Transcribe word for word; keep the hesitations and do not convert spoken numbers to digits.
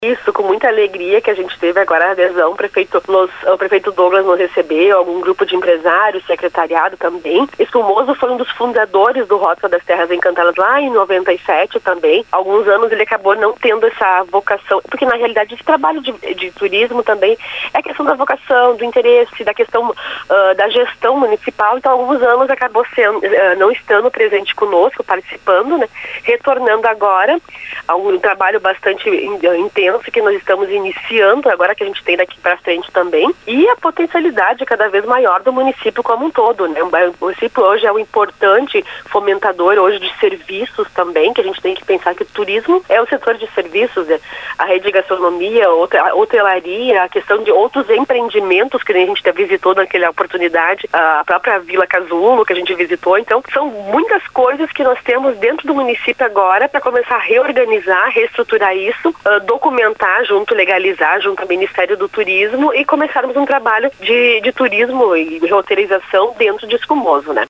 Isso, com muita alegria que a gente teve agora a adesão, o prefeito, nos, o prefeito Douglas nos recebeu, algum grupo de empresários, secretariado também. Espumoso foi um dos fundadores do Rota das Terras Encantadas lá em noventa e sete também. Alguns anos ele acabou não tendo essa vocação, porque na realidade esse trabalho de, de turismo também é a questão da vocação, do interesse, da questão uh, da gestão municipal. Então alguns anos acabou sendo, uh, não estando presente conosco, participando, né? Retornando agora a um trabalho bastante intenso que nós estamos iniciando, agora que a gente tem daqui para frente também, e a potencialidade cada vez maior do município como um todo, né? O município hoje é um importante fomentador hoje de serviços também, que a gente tem que pensar que o turismo é o setor de serviços, né? A rede de gastronomia, a hotelaria, a questão de outros empreendimentos que a gente visitou naquela oportunidade, a própria Vila Casulo que a gente visitou. Então, são muitas coisas que nós temos dentro do município agora para começar a reorganizar, reestruturar isso, uh, documentar junto, legalizar junto ao Ministério do Turismo e começarmos um trabalho de, de turismo e roteirização dentro de Espumoso, né?